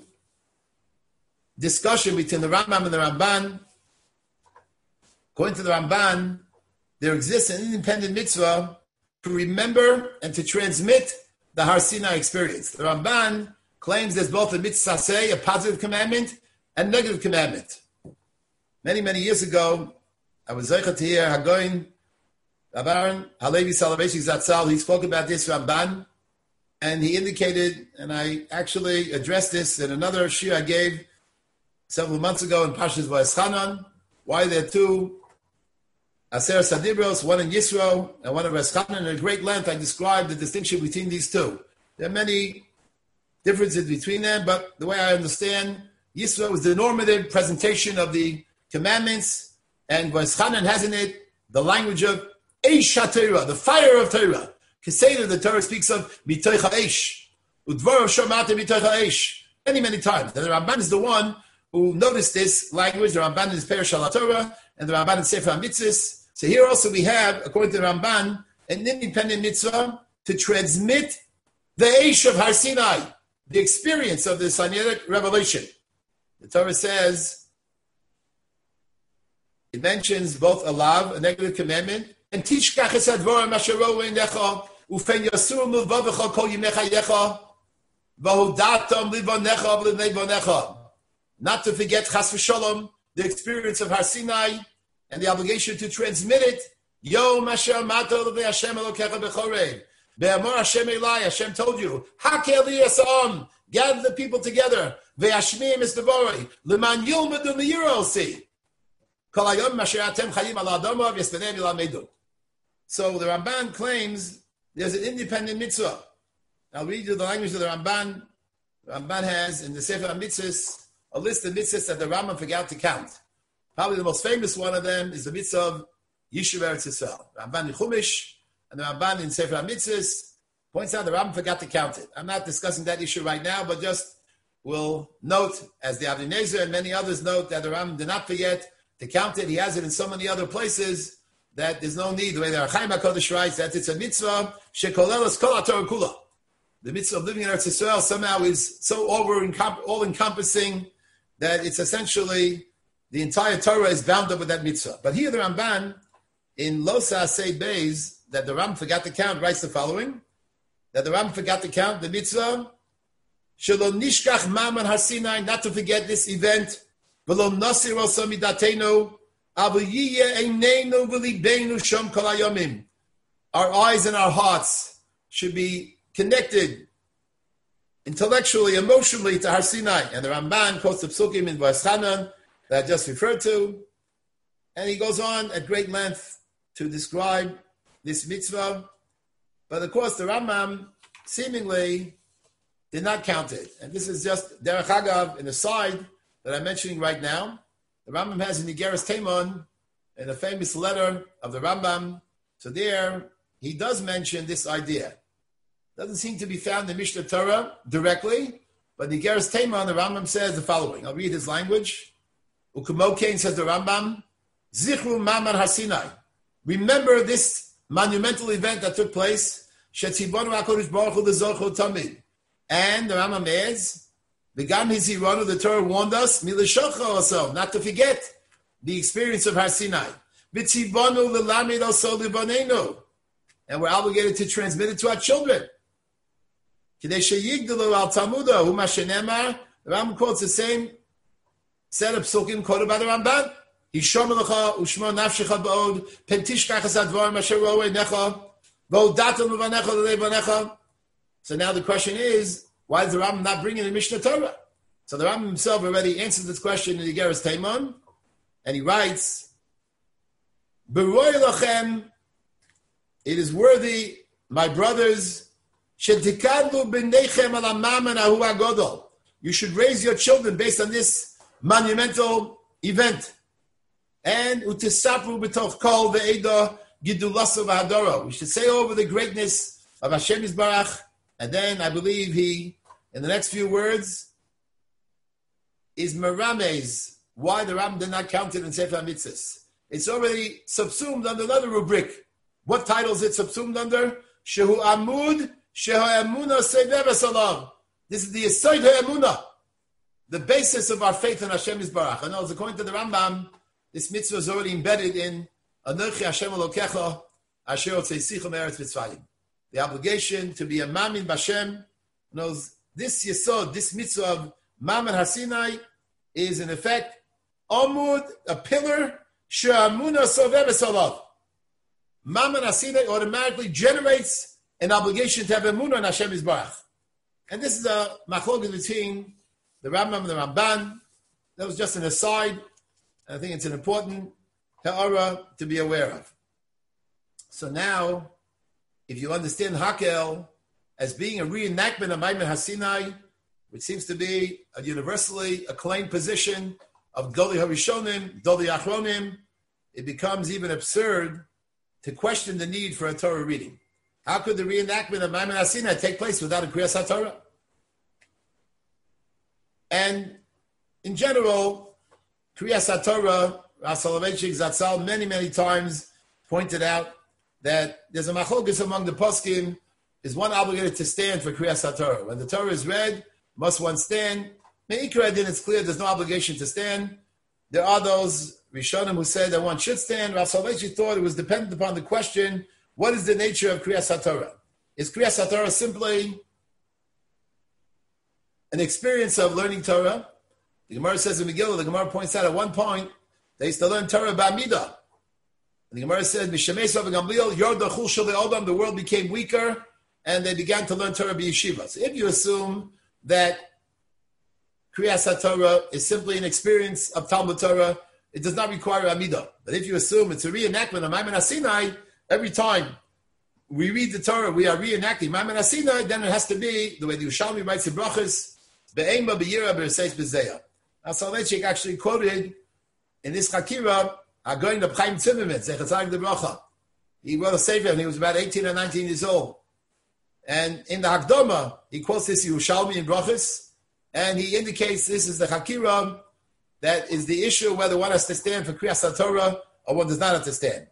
discussion between the Rambam and the Ramban. According to the Ramban, there exists an independent mitzvah to remember and to transmit the Har Sinai experience. The Ramban claims there's both a mitzvah say, a positive commandment, and negative commandment. Many, many years ago, I was zeicha to hear Hagoin Abaran Halevi Soloveitchik Zatzal. He spoke about this Ramban, and he indicated, and I actually addressed this in another shir I gave several months ago in Parshas Vayeschanan, why there are two Aser Sadibros, one in Yisro and one in Vayeschanan. In a great length, I described the distinction between these two. There are many differences between them, but the way I understand, Yisro is the normative presentation of the commandments, and Vayeschanan has in it the language of Eish HaTorah, the fire of Torah. Keseder, the Torah speaks of Mitoich HaEish, Udvar Shomate Mitoich HaEish, many, many times. And the Ramban is the one who noticed this language. The Ramban is Perish Torah, and the Ramban is Sefer HaMitzvos. So here also we have, according to the Ramban, an independent mitzvah to transmit the Eish of Har Sinai, the experience of the Sinaitic revelation. The Torah says, it mentions both a lav, a negative commandment, and teach kachas advorim asherohu einecha ufen yasur milvavecha kol yimecha yecha v'hodatam livonecha v'livnevonecha. Not to forget chas v'sholom, the experience of Har Sinai, and the obligation to transmit it. Yom asher mato l'vei Hashem elokecha b'chorei ve'amar Hashem elai. Hashem told you, hakel liyasam, gather the people together. Ve'ashmim is devorei l'man yilmadu liyiro si. So the Ramban claims there's an independent mitzvah. I'll read you the language of the Ramban. The Ramban has in the Sefer HaMitzvos a list of mitzvahs that the Rambam forgot to count. Probably the most famous one of them is the mitzvah of Yishuv Eretz Yisrael. Ramban in Chumash and the Ramban in Sefer HaMitzvos points out the Rambam forgot to count it. I'm not discussing that issue right now, but just will note, as the Avnei Nezer and many others note, that the Rambam did not forget to count it. He has it in so many other places that there's no need. The way the Archaim HaKodesh writes that it's a mitzvah shekolelos kol haTorah kula. The mitzvah of living in Eretz Yisrael somehow is so over all encompassing that it's essentially the entire Torah is bound up with that mitzvah. But here the Ramban in Losa Asay Beis that the Rambam forgot to count writes the following: that the Rambam forgot to count the mitzvah Shelo nishkach Maman Har Sinai, not to forget this event. V'lo nasir al samidatenu, avu yiyeh einenu v'libeinu shom kol hayomim. Our eyes and our hearts should be connected intellectually, emotionally to Har Sinai. And the Ramban quotes the Psukim in V'aschanan that I just referred to. And he goes on at great length to describe this mitzvah. But of course, the Rambam seemingly did not count it. And this is just Derech Hagav, an aside that I'm mentioning right now. The Rambam has in Igeres Teimon, in a famous letter of the Rambam. So there, he does mention this idea. Doesn't seem to be found in Mishnah Torah directly, but in Igeres Teimon, the Rambam says the following. I'll read his language. Ukumokein, says the Rambam, Zichru Maman Har Sinai. Remember this monumental event that took place. Shetzibonu HaKadosh Baruch Hu L'Zocho Tamid. And the Rambam adds, the Gam Hizironu, the Torah warned us, Milishocha also, not to forget the experience of Har Sinai. V'tzibonu l'lamid also l'banenu. And we're obligated to transmit it to our children. K'dei sheyigdalu al Talmudo, hu ma shenemar. The Rambam quotes the same set of psukim quoted by the Ramban. Yishom lecha ushmo nafshecha ba'od, pentishkach hasadvarim asher ro'ei necha, v'odatam l'vanecha l'lei vanecha. So now the question is, why does the Rambam not bring in the Mishnah Torah? So the Rambam himself already answered this question in the Igeres Teimon, and he writes, B'roi lachem, it is worthy, my brothers, shetikadlu b'neichem ala maman ahu agodol. You should raise your children based on this monumental event. And utisapru b'toch kol ve'eda gidulaso v'hadoro. We should say over the greatness of Hashem Yisbarach. And then I believe he, in the next few words, is Merames, why the Rambam did not count it in Sefer HaMitzvos. It's already subsumed under another rubric. What title is it subsumed under? Shehu Amud, Shehu Emunah Seivev Esalav. This is the Yesod HaEmunah, the basis of our faith in Hashem Yisbarach. And also, according to the Rambam, this mitzvah is already embedded in Anochi Hashem Elokecha, Asher Otzei Eretz Mitzrayim. The obligation to be a Mamin Bashem knows this Yesod, this mitzvah of Maman Har Sinai is in effect Amud, a pillar, She'amuna Sovev Esalav. Maman Har Sinai automatically generates an obligation to have Emunah in Hashem Yisbarach. And this is a machlokes between the Rambam and the Ramban. That was just an aside. I think it's an important ha'ara to be aware of. So now, if you understand Hakel as being a reenactment of Maimon Har Sinai, which seems to be a universally acclaimed position of Doli HaRishonim, Doli Achronim, it becomes even absurd to question the need for a Torah reading. How could the reenactment of Maimon Har Sinai take place without a Kriyas HaTorah? And in general, Kriyas HaTorah, Rav Soloveitchik Zatzal many, many times pointed out that there's a machlokes among the poskim. Is one obligated to stand for Kriyas HaTorah? When the Torah is read, must one stand? Me'ikra din, it's clear there's no obligation to stand. There are those Rishonim who say that one should stand. Rav Soloveitchik thought it was dependent upon the question, what is the nature of Kriyas HaTorah? Is Kriyas HaTorah simply an experience of learning Torah? The Gemara says in Megillah, the Gemara points out at one point, they used to learn Torah b'amidah. And the Gemara said, the world became weaker, and they began to learn Torah b'yeshiva. So if you assume that Kriyas HaTorah is simply an experience of Talmud Torah, it does not require Amidah. But if you assume it's a reenactment of Maimon Har Sinai, every time we read the Torah, we are reenacting Maimon Har Sinai, then it has to be, the way the Yerushalmi writes in Brachos, Be'ema b'yira b'reseis b'zeya. Now Soloveitchik actually quoted in this Chakira are going to Chaim Zimmerman, Zechatzayim de Bracha. He wrote a sefer when he was about eighteen or nineteen years old. And in the Hakdama, he quotes this Yerushalmi in Brachos, and he indicates this is the Hakira, that is the issue whether one has to stand for Kriyas HaTorah or one does not have to stand.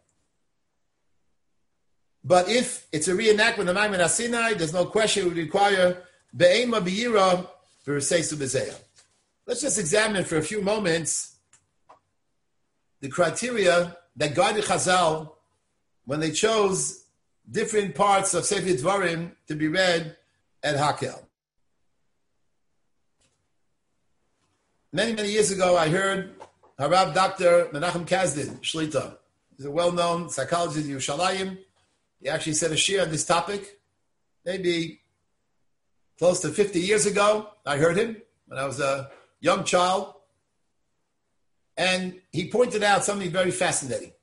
But if it's a reenactment of Maimon HaSinai, there's no question it would require Be'ema B'yira for Seisu B'Zeya. Let's just examine for a few moments the criteria that guided Chazal when they chose different parts of Sefer Dvarim to be read at Hakel. Many, many years ago, I heard Harav Doctor Menachem Kazdin, Shlita. He's a well-known psychologist in Yerushalayim. He actually said a shir on this topic, maybe close to fifty years ago. I heard him when I was a young child. And he pointed out something very fascinating.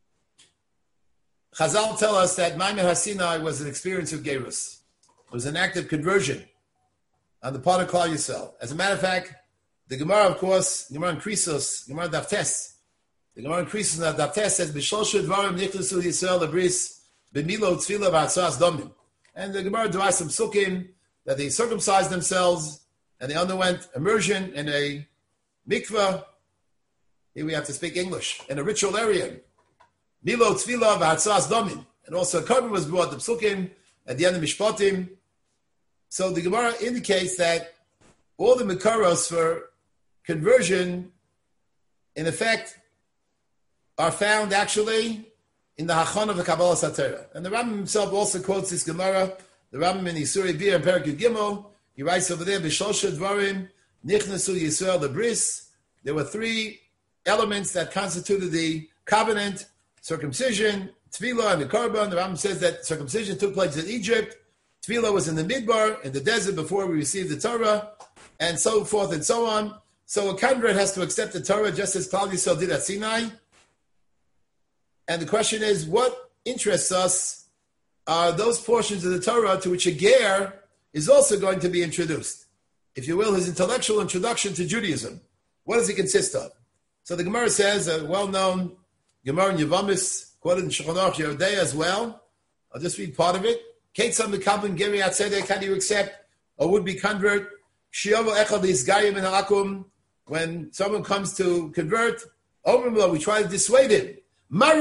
Chazal tell us that Maimon HaSinai was an experience of Gerus. It was an act of conversion on the part of Klal Yisrael. As a matter of fact, the Gemara, of course, Gemara in Krisos, Gemara Daftes, the Gemara in Krisos and Daftes says, B'shol Dvarim nichnasu Yisrael lebris b'milo tzvila v'atzas domim. And the Gemara derives some sukkim that they circumcised themselves and they underwent immersion in a mikveh. Here we have to speak English, in a ritual area. Milo tzvila v'atzas domim. And also a carbon was brought, the psukim, at the end of Mishpatim. So the Gemara indicates that all the mekaros for conversion, in effect, are found actually in the Hachon of the Kabbalah Satira. And the Rambam himself also quotes this Gemara, the Rambam in Yisuri Bir and Perak Yud Gimel. He writes over there, B'shosha Dvarim nichnasu Yisrael lebris. There were three elements that constituted the covenant: circumcision, Tefillah, and the Karban. The Rambam says that circumcision took place in Egypt. Tefillah was in the Midbar, in the desert, before we received the Torah, and so forth and so on. So a convert has to accept the Torah just as Klal Yisrael did at Sinai. And the question is, what interests us are those portions of the Torah to which a ger is also going to be introduced. If you will, his intellectual introduction to Judaism. What does it consist of? So the Gemara says, a well-known Gemara in Yevamis, quoted in Shulchan Aruch Yerodei as well. I'll just read part of it. Keitzad mekabel geri atzedek, how do you accept a would-be convert? Shiavo echad yisgayim in ha'akum, when someone comes to convert, we try to dissuade him. Why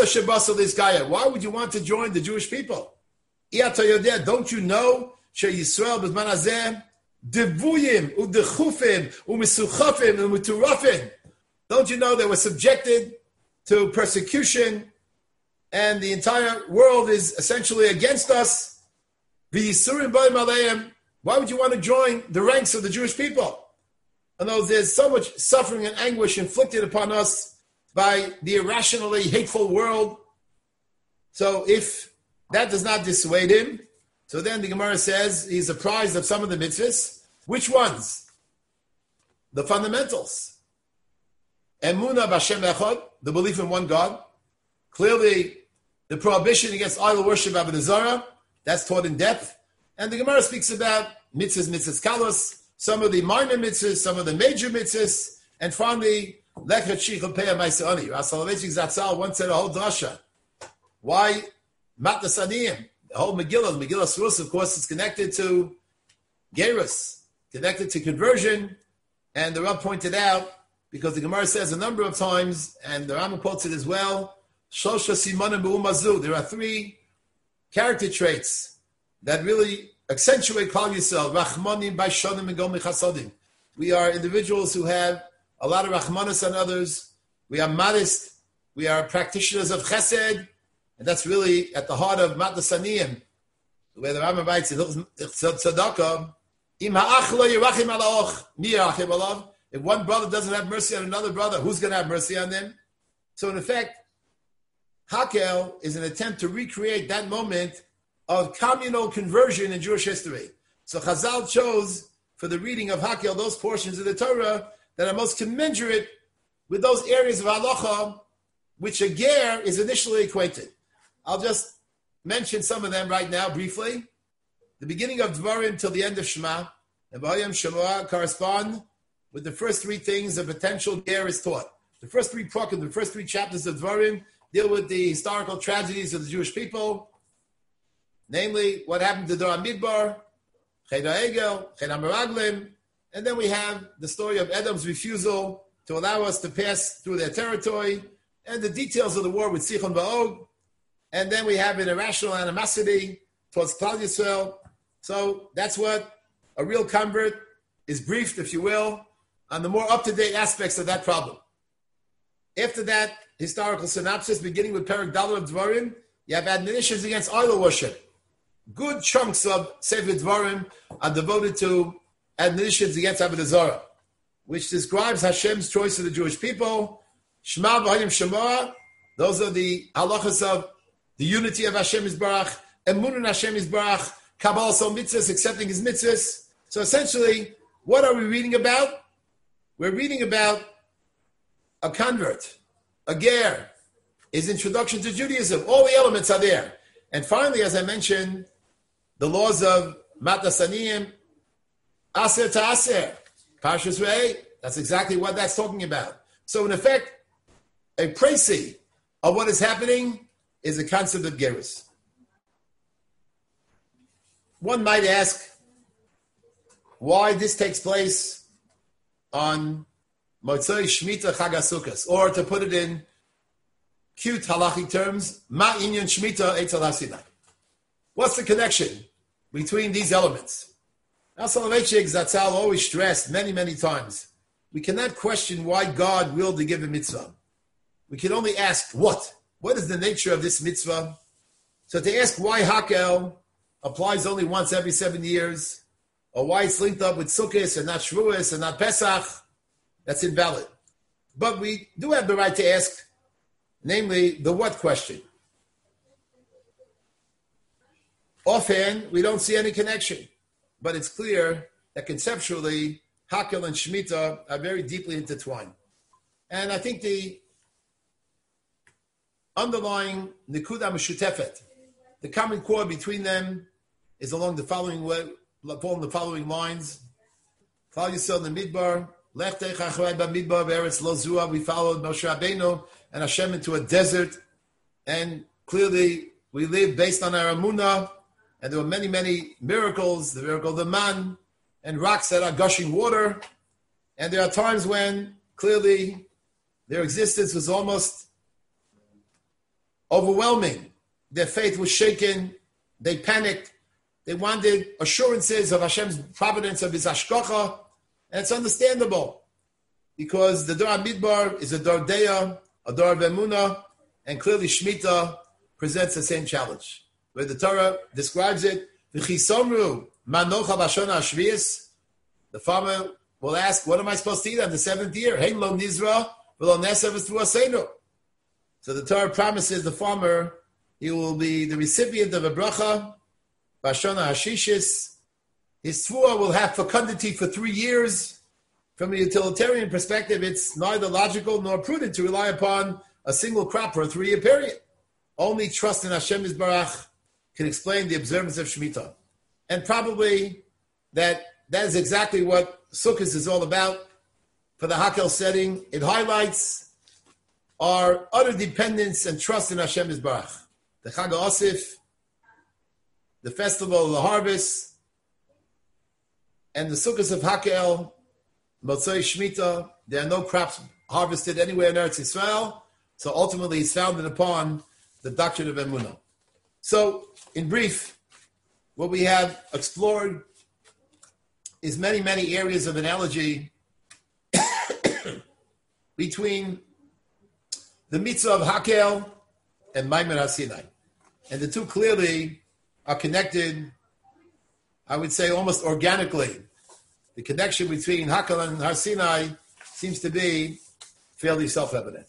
would you want to join the Jewish people? Don't you know Yisrael b'zman hazeh devuyim udechufim umesuchafim umuturafim? Don't you know they were subjected to persecution and the entire world is essentially against us? Why would you want to join the ranks of the Jewish people? And though there's so much suffering and anguish inflicted upon us by the irrationally hateful world. So if that does not dissuade him, so then the Gemara says he's apprised of some of the mitzvahs. Which ones? The fundamentals. Emunah b'Hashem echad, the belief in one God. Clearly, the prohibition against idol worship, avodah zarah, that's taught in depth. And the Gemara speaks about mitzvahs, mitzvahs kalos, some of the minor mitzvahs, some of the major mitzvahs, and finally, Lechet Shichel Peah Ma'aseh Rav Soloveitchik Zatzal once said a whole drasha. Why Matnas Aniyim? The whole Megillah, the Megillah Surus, of course, is connected to Gerus, connected to conversion, and the Rav pointed out, because the Gemara says a number of times, and the Rambam quotes it as well, Shosha Simonim B'umazu. There are three character traits that really accentuate Klal Yisrael. Rachmanim Baishonim and Gomi Chasodim. We are individuals who have a lot of rachmanis on others. We are modest. We are practitioners of chesed. And that's really at the heart of Matnas Aniyim, where the Rambam writes in Tzedakah, Im ha'ach lo yirachim ala och, mi yirachim alav. If one brother doesn't have mercy on another brother, who's going to have mercy on them? So in effect, Hakel is an attempt to recreate that moment of communal conversion in Jewish history. So Chazal chose for the reading of Hakel those portions of the Torah that are most commensurate with those areas of halacha which a ger is initially acquainted. I'll just mention some of them right now briefly. The beginning of Dvarim till the end of Shema and Vayam Shema correspond with the first three things a potential ger is taught. The first three prakim, the first three chapters of Dvarim deal with the historical tragedies of the Jewish people, namely what happened to Dor HaMidbar, Ched HaEgel, Ched HaMeraglim, and then we have the story of Edom's refusal to allow us to pass through their territory, and the details of the war with Sichon Va'og, and then we have an irrational animosity towards Klal Yisrael. So that's what a real convert is briefed, if you will, on the more up-to-date aspects of that problem. After that historical synopsis, beginning with Perek Dalet of Dvarim, you have admonitions against idol worship. Good chunks of Sefer Dvarim are devoted to admonitions against Avodah Zarah, which describes Hashem's choice of the Jewish people. Shema v'hayim Shema, those are the halachas of the unity of Hashem Yisbarach, emunah Hashem Yisbarach, Kabbalah Sol mitzvahs, accepting his mitzvahs. So essentially, what are we reading about? We're reading about a convert, a ger, his introduction to Judaism. All the elements are there. And finally, as I mentioned, the laws of Matas Aniyim, Aser to Aser, Parshas Re'eh, that's exactly what that's talking about. So in effect, a précis of what is happening is the concept of gerus. One might ask why this takes place on Motzei Shemitah Chag HaSukkos, or to put it in cute halachic terms, Ma Inyan Shemitah Eitzel HaSinai. What's the connection between these elements? Now, Soloveitchik Zatzal always stressed many, many times, we cannot question why God willed to give a mitzvah. We can only ask what? What is the nature of this mitzvah? So to ask why Hakel applies only once every seven years, or why it's linked up with Sukkot and not Shavuos and not Pesach, that's invalid. But we do have the right to ask, namely, the what question. Offhand, we don't see any connection, but it's clear that conceptually, Hakel and Shemitah are very deeply intertwined. And I think the underlying Nikuda Meshutefet, the common core between them, is along the following way, along the following lines. Klal Yisrael in the Midbar, Lech Techa Achrei B'Midbar V'Eretz Lo Zua. We followed Moshe Rabbeinu and Hashem into a desert, and clearly we lived based on our Amunah, and there were many, many miracles, the miracle of the man, and rocks that are gushing water, and there are times when clearly their existence was almost overwhelming. Their faith was shaken, they panicked, they wanted assurances of Hashem's providence, of his hashgacha, and it's understandable, because the Dor HaMidbar is a Dor Deya, a Dor of Emunah, and clearly Shemitah presents the same challenge, where the Torah describes it, V'chisomru manocha b'shana hashvius. The farmer will ask, what am I supposed to eat on the seventh year? Hein lo nizra v'lo nesev v'asenu. So the Torah promises the farmer he will be the recipient of a bracha, b'shana hashishis. His tvua will have fecundity for three years. From a utilitarian perspective, it's neither logical nor prudent to rely upon a single crop for a three-year period. Only trust in Hashem Yisbarach can explain the observance of Shemitah. And probably that that is exactly what Sukkot is all about. For the Hakel setting, it highlights our utter dependence and trust in Hashem Yisbarach. The Chag HaOsif, the festival of the harvest, and the Sukkot of Hakel, Motzei Shemitah, there are no crops harvested anywhere in Eretz Yisrael, so ultimately it's founded upon the doctrine of Emunah. So, in brief, what we have explored is many, many areas of analogy between the mitzvah of Hakel and Maimon HaSinai. And the two clearly are connected, I would say almost organically. The connection between Hakel and Har Sinai seems to be fairly self-evident.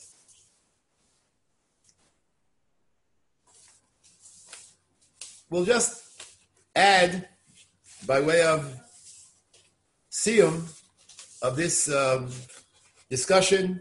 We'll just add, by way of siyum of this um, discussion,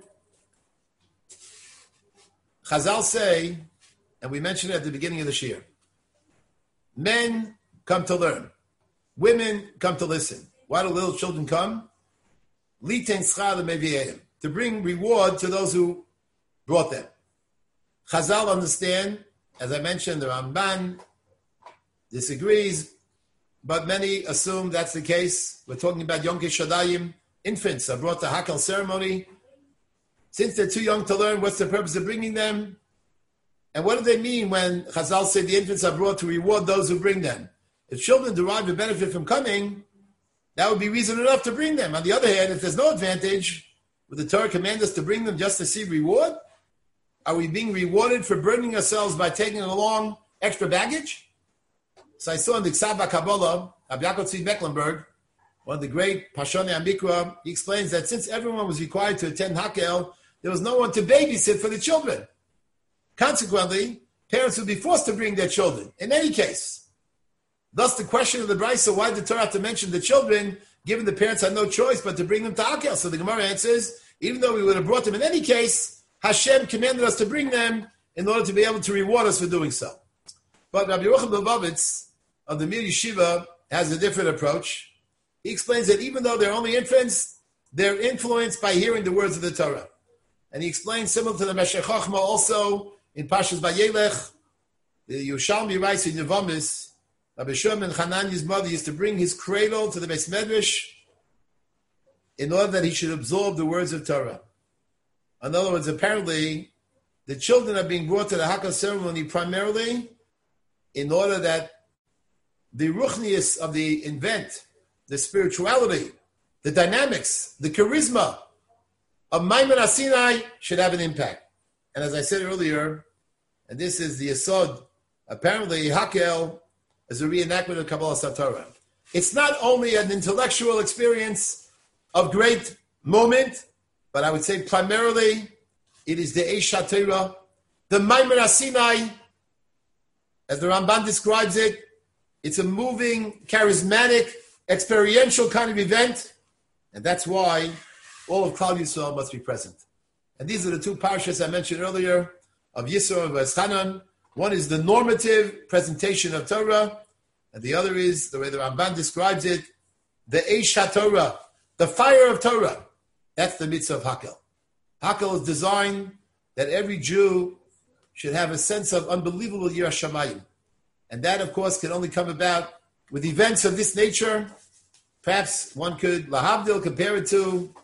Chazal say, and we mentioned it at the beginning of the shir, men come to learn, women come to listen. Why do little children come? To to bring reward to those who brought them. Chazal understand, as I mentioned, the Ramban disagrees, but many assume that's the case. We're talking about Yonkei Shadayim, infants are brought to Hakel ceremony. Since they're too young to learn, what's the purpose of bringing them? And what do they mean when Chazal say the infants are brought to reward those who bring them? If children derive a benefit from coming, that would be reason enough to bring them. On the other hand, if there's no advantage, would the Torah command us to bring them just to see reward? Are we being rewarded for burdening ourselves by taking along extra baggage? So I saw in the Ksav HaKabbalah, Rabbi Yaakov Tzvi Mecklenburg, one of the great Pashonei HaMikra, he explains that since everyone was required to attend Hakel, there was no one to babysit for the children. Consequently, parents would be forced to bring their children, in any case. Thus, the question of the Brisa, why did the Torah have to mention the children, given the parents had no choice but to bring them to Hakel? So the Gemara answers, even though we would have brought them in any case, Hashem commanded us to bring them in order to be able to reward us for doing so. But Rabbi Yerucham Lubavitz of the Mir Yeshiva has a different approach. He explains that even though they're only infants, they're influenced by hearing the words of the Torah. And he explains, similar to the Meshech Chochmah also, in Pashas Vayelech, the Yerushalmi writes in Yevamis, Rabbi Shimon ben Hananiah's mother used to bring his cradle to the Beis Medrash in order that he should absorb the words of Torah. In other words, apparently, the children are being brought to the Hakel ceremony primarily in order that the ruchnius of the event, the spirituality, the dynamics, the charisma of Maimon HaSinai should have an impact. And as I said earlier, and this is the Yesod, apparently Hakel is a reenactment of Kabbalah Satorah. It's not only an intellectual experience of great moment, but I would say primarily it is the Eish HaTorah, the Maimon HaSinai, as the Ramban describes it. It's a moving, charismatic, experiential kind of event, and that's why all of Klal Yisrael must be present. And these are the two parashas I mentioned earlier of Yisro and V'eschanan. One is the normative presentation of Torah, and the other is, the way the Ramban describes it, the Eish HaTorah, the fire of Torah. That's the mitzvah of Hakel. Hakel is designed that every Jew should have a sense of unbelievable Yiras Shamayim. And that, of course, can only come about with events of this nature. Perhaps one could, lahavdil, compare it to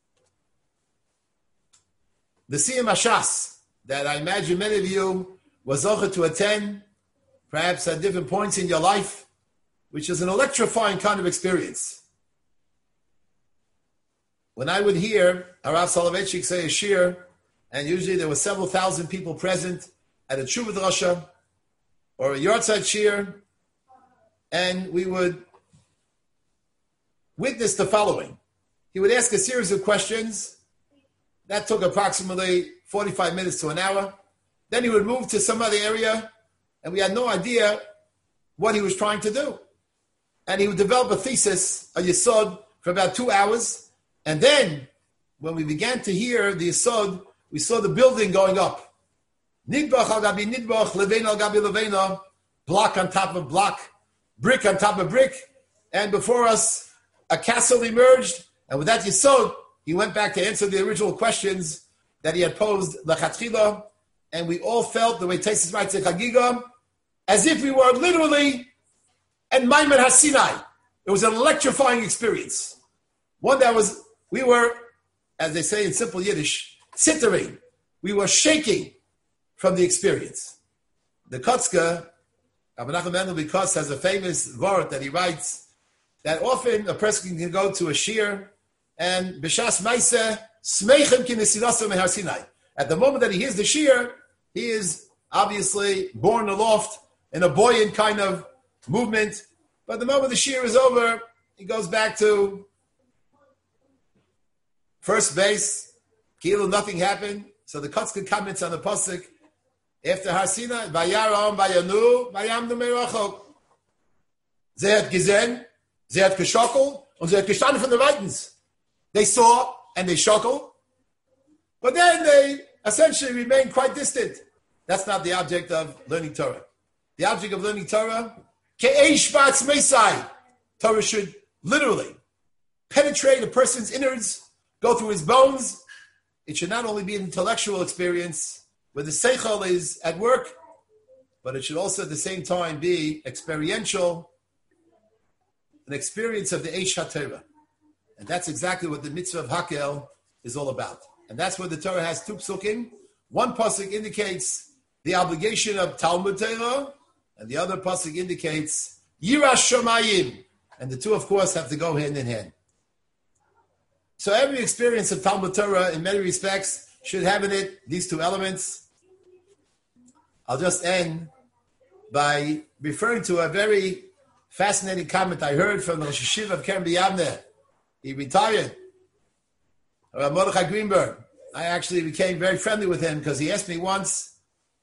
the Siyum Hashas, that I imagine many of you were zocher to attend, perhaps at different points in your life, which is an electrifying kind of experience. When I would hear Harav Soloveitchik say a shir, and usually there were several thousand people present at a Tshuva Drasha or a Yortzeit shir, and we would witness the following. He would ask a series of questions. That took approximately forty-five minutes to an hour. Then he would move to some other area, and we had no idea what he was trying to do. And he would develop a thesis, a yesod, for about two hours. And then, when we began to hear the yesod, we saw the building going up. Nidbach al gabi nidbach, levein al gabi leveina, block on top of block, brick on top of brick. And before us, a castle emerged. And with that yesod, he went back to answer the original questions that he had posed lechatchila, and we all felt, the way Taisus writes in Chagiga, as if we were literally at Maimon HaSinai. It was an electrifying experience. One that was, we were, as they say in simple Yiddish, sittering. We were shaking from the experience. The Kotzka, Rabbi Nachman Mendel Bikos, has a famous word that he writes, that often a person can go to a shir, and b'shas ma'aseh smeichem ki nesirasa mehar Sinai. At the moment that he hears the shir, he is obviously borne aloft in a buoyant kind of movement. But the moment the shir is over, he goes back to first base. Kilo, nothing happened. So the Kotzka comments on the pasuk after Har Sinai, Vayaram Vayanu Vayamdu Merachok. Sie hat gesehen, sie hat geschockelt, und sie hat gestanden von der Weitens. They saw and they shockled, but then they essentially remained quite distant. That's not the object of learning Torah. The object of learning Torah, Ke'esh Batz Mesai. Torah should literally penetrate a person's innards, go through his bones, it should not only be an intellectual experience where the seichel is at work, but it should also at the same time be experiential, an experience of the Eish HaTorah. And that's exactly what the mitzvah of Hakel is all about. And that's where the Torah has two psukim. One pasuk indicates the obligation of Talmud Torah, and the other pasuk indicates Yiras Shamayim. And the two, of course, have to go hand in hand. So every experience of Talmud Torah, in many respects, should have in it these two elements. I'll just end by referring to a very fascinating comment I heard from the Rosh Hashiva of Kerem B'Yavneh. He retired, Rabbi Mordechai Greenberg. I actually became very friendly with him because he asked me once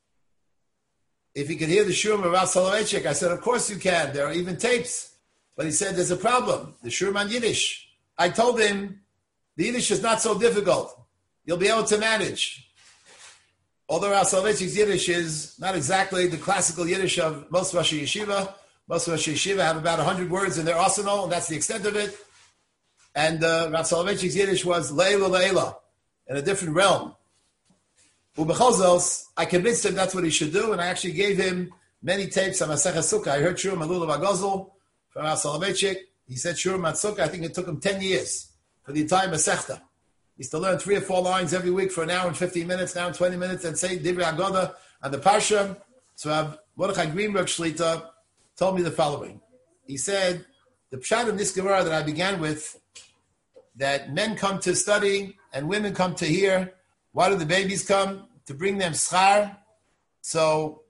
if he could hear the Shurim of Rav Soloveitchik. I said, of course you can. There are even tapes. But he said, there's a problem. The Shurim on Yiddish. I told him, the Yiddish is not so difficult. You'll be able to manage. Although Rav Soloveitchik's Yiddish is not exactly the classical Yiddish of most Rosh Yeshiva. Most Rosh Yeshiva have about one hundred words in their arsenal, and that's the extent of it. And uh, Rav Soloveitchik's Yiddish was Leila Leila, in a different realm. Ubechozos, I convinced him that's what he should do, and I actually gave him many tapes on Maseches Sukkah. I heard Shurim Malulav Agozl from Rav Soloveitchik. He said Shurim Sukkah. I think it took him ten years for the entire Masechta. He used to learn three or four lines every week for an hour and fifteen minutes, an hour and twenty minutes, and say Divrei Agoda on the Parsha. So Rav Mordechai Greenberg Shlita told me the following. He said, the pshat in this Gemara that I began with, that men come to study and women come to hear. Why do the babies come? To bring them schar. So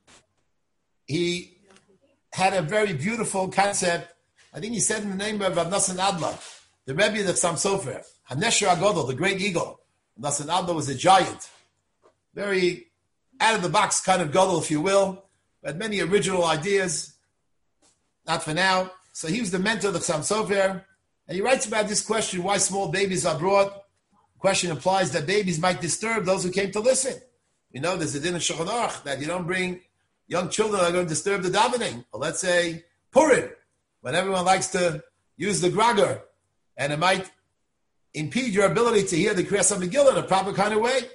he had a very beautiful concept. I think he said in the name of Rav Nosson Adler, the Rebbe of Sam Sofer, Hanesher Agodol, the great eagle. Nosson Adler was a giant. Very out-of-the-box kind of Godel, if you will. Had many original ideas. Not for now. So he was the mentor of the Sam Sofer. And he writes about this question, why small babies are brought. The question implies that babies might disturb those who came to listen. You know, there's a din of Shulchan Aruch that you don't bring young children that are going to disturb the davening. Or let's say Purim, when everyone likes to use the Grager, and it might impede your ability to hear the Kriyas HaMegillah in a proper kind of way.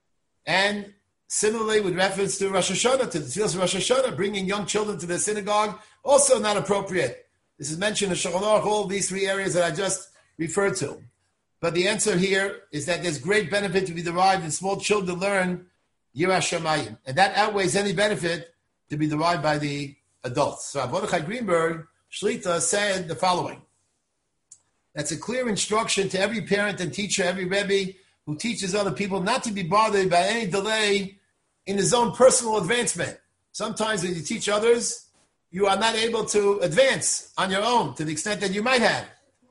And similarly, with reference to Rosh Hashanah, to the Tfilas of Rosh Hashanah, bringing young children to the synagogue, also not appropriate. This is mentioned in Shulchan Aruch, all these three areas that I just referred to. But the answer here is that there's great benefit to be derived in small children learn Yiras Shamayim. And that outweighs any benefit to be derived by the adults. So Mordechai Greenberg, Shlita, said the following. That's a clear instruction to every parent and teacher, every Rebbe who teaches other people not to be bothered by any delay in his own personal advancement. Sometimes when you teach others, you are not able to advance on your own to the extent that you might have.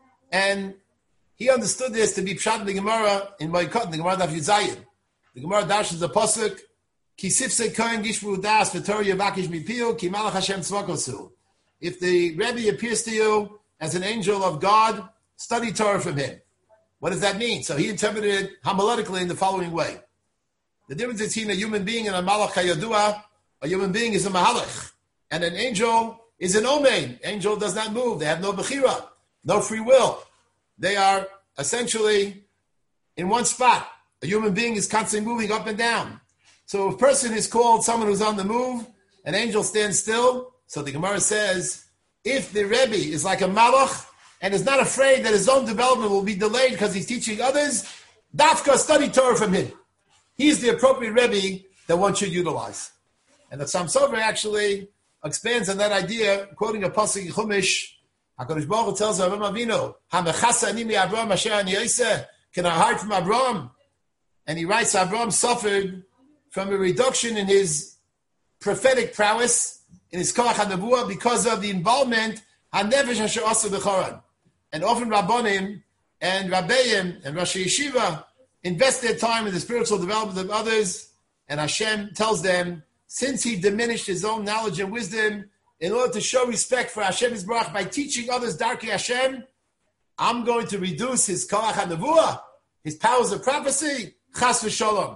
And he understood this to be pshat in the Gemara in Moikot, the Gemara Daf Yud. The Gemara dashes the pasuk, Ki sifsei kohen gishmu das v'torah yavakish mipiu ki malach Hashem tzvakosu. If the Rebbe appears to you as an angel of God, study Torah from him. What does that mean? So he interpreted it homiletically in the following way. The difference between a human being and a malach hayadua, a human being is a mahalach, and an angel is an omein. Angel does not move. They have no bechira, no free will. They are essentially in one spot. A human being is constantly moving up and down. So if a person is called someone who's on the move, an angel stands still. So the Gemara says, if the Rebbe is like a malach and is not afraid that his own development will be delayed because he's teaching others, dafka, study Torah from him. He's the appropriate Rebbe that one should utilize. And the Sam Sofer actually expands on that idea, quoting a pasuk in Chumash. HaKadosh Baruch Hu tells Avraham Avinu, "Hamechasa ani mi Avraham asher ani yoseh." Can I hide from Avraham? And he writes, Avraham suffered from a reduction in his prophetic prowess, in his koach hanavuah, because of the involvement hanefesh asher asa b'choran. And often Rabbanim and Rabbeim and Rosh Yeshiva invest their time in the spiritual development of others, and Hashem tells them, since he diminished his own knowledge and wisdom, in order to show respect for Hashem Yisbarach by teaching others Darkei Hashem, I'm going to reduce his koach hanavuah, his powers of prophecy, chas v'sholom.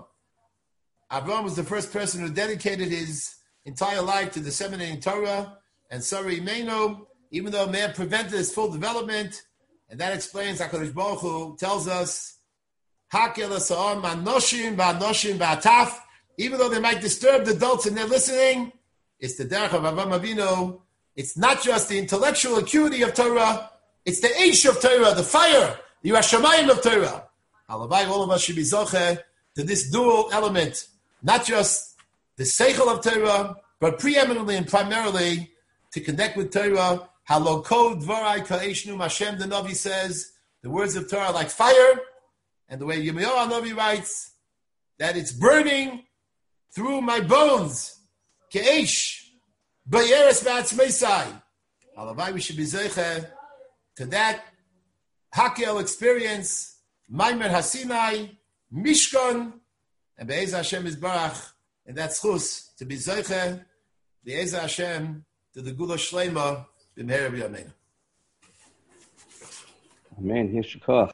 Avraham was the first person who dedicated his entire life to disseminating Torah, and Sarah Imenu, even though man prevented his full development, and that explains HaKadosh Baruch Hu tells us, Hakel Asa'am Manoshim Va'anoshim Va'ataf. Even though they might disturb the adults and they're listening, it's the derech of Avraham Avinu. It's not just the intellectual acuity of Torah, it's the Eish of Torah, the fire, the Yerushalayim of Torah. Halavai, all of us should be zocheh to this dual element, not just the Seichel of Torah, but preeminently and primarily to connect with Torah. Haloko dvarai ka'eshnu Hashem, the Navi says, the words of Torah are like fire, and the way Yirmiyahu Navi writes, that it's burning through my bones. Ke'esh. Bayeres ba'atzmeisai. Halavai, we should be zeiche to that Hakel experience, Maimer Hasinai, Mishkan, and Be'ez Hashem is Barach, and that's chus, to be zeiche, Be'ez Hashem, to the Gula Shlema, B'mehera B'yameinu. Amen. Here's Shekach.